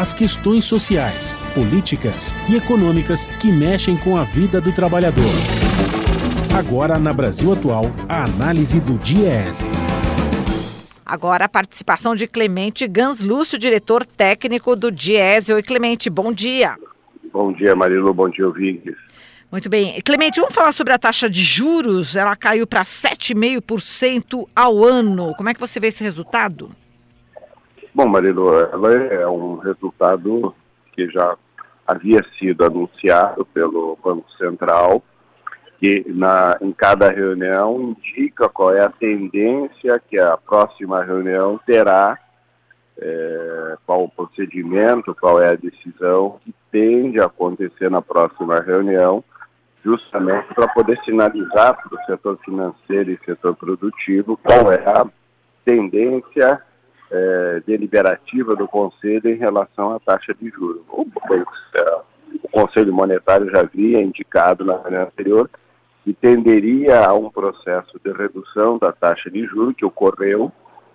as questões sociais, políticas e econômicas que mexem com a vida do trabalhador. Agora, na Brasil Atual, a análise do DIEESE. Agora a participação de Clemente Ganslúcio, diretor técnico do DIEESE. Oi, Clemente, bom dia. Bom dia, Marilu, bom dia, ouvintes. Muito bem. Clemente, vamos falar sobre a taxa de juros. Ela caiu para 7,5% ao ano. Como é que você vê esse resultado? Bom, Marilu, ela é um resultado que já havia sido anunciado pelo Banco Central, que em cada reunião indica qual é a tendência que a próxima reunião terá, qual o procedimento, qual é a decisão que tende a acontecer na próxima reunião, justamente para poder sinalizar para o setor financeiro e setor produtivo qual é a tendência deliberativa do Conselho em relação à taxa de juros. O Conselho Monetário já havia indicado na reunião anterior que tenderia a um processo de redução da taxa de juros, que ocorreu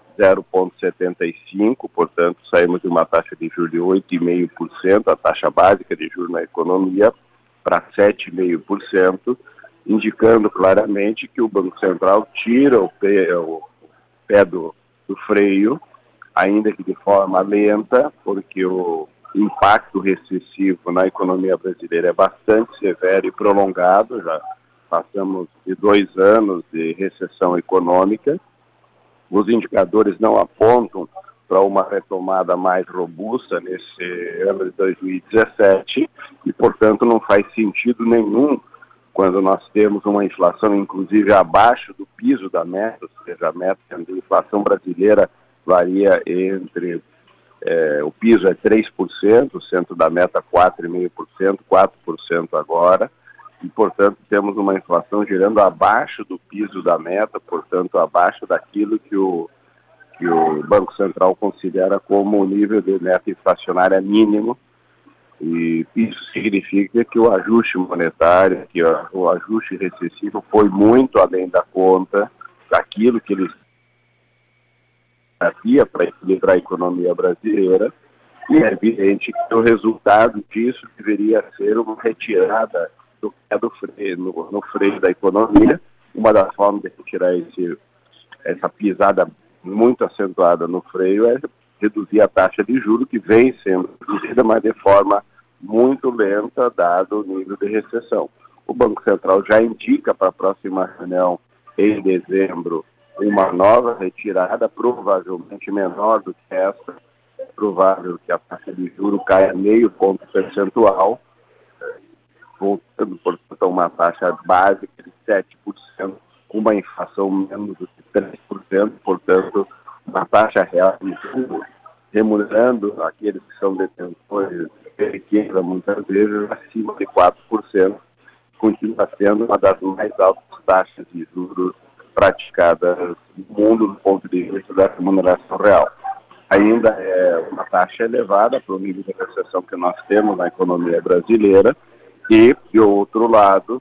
0,75%, portanto, saímos de uma taxa de juros de 8,5%, a taxa básica de juros na economia, para 7,5%, indicando claramente que o Banco Central tira o pé do freio, ainda que de forma lenta, porque o impacto recessivo na economia brasileira é bastante severo e prolongado, já passamos de 2 anos de recessão econômica. Os indicadores não apontam para uma retomada mais robusta nesse ano de 2017 e, portanto, não faz sentido nenhum quando nós temos uma inflação, inclusive, abaixo do piso da meta, ou seja, a meta de inflação brasileira varia entre, o piso é 3%, o centro da meta 4,5%, 4% agora, e, portanto, temos uma inflação girando abaixo do piso da meta, portanto, abaixo daquilo que o Banco Central considera como o nível de meta inflacionária mínimo, e isso significa que o ajuste monetário, que o ajuste recessivo foi muito além da conta daquilo que eles havia para equilibrar a economia brasileira, e é evidente que o resultado disso deveria ser uma retirada no freio da economia. Uma das formas de retirar essa pisada muito acentuada no freio é reduzir a taxa de juros, que vem sendo reduzida, mas de forma muito lenta, dado o nível de recessão. O Banco Central já indica para a próxima reunião, em dezembro, uma nova retirada, provavelmente menor do que essa. É provável que a taxa de juros caia meio ponto percentual, voltando, portanto, a uma taxa básica de 7%, com uma inflação menos do que 3%, portanto, uma taxa real de juros, remunerando aqueles que são detentores de riqueza, muitas vezes, acima de 4%, continua sendo uma das mais altas taxas de juros praticadas no mundo do ponto de vista da remuneração real. Ainda é uma taxa elevada para o nível de recessão que nós temos na economia brasileira e, de outro lado,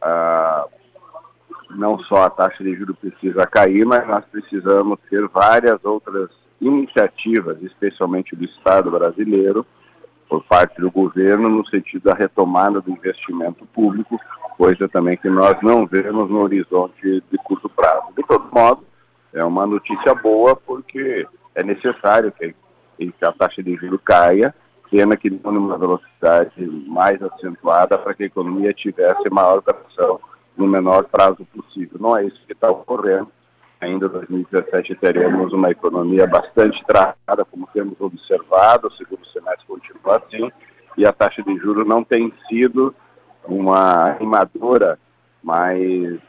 não só a taxa de juros precisa cair, mas nós precisamos ter várias outras iniciativas, especialmente do Estado brasileiro, por parte do governo, no sentido da retomada do investimento público, coisa também que nós não vemos no horizonte de curto prazo. De todo modo, é uma notícia boa, porque é necessário que a taxa de juros caia, pena que não numa velocidade mais acentuada, para que a economia tivesse maior tração no menor prazo possível. Não é isso que está ocorrendo. Ainda em 2017 teremos uma economia bastante travada, como temos observado, o segundo semestre continua assim, e a taxa de juros não tem sido uma animadora mais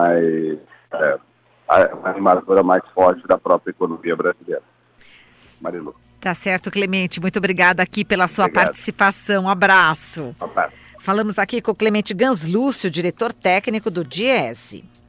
forte da própria economia brasileira. Marilu. Tá certo, Clemente. Muito obrigada aqui pela sua participação. Um abraço. Um abraço. Falamos aqui com o Clemente Ganslúcio, diretor técnico do DIEESE.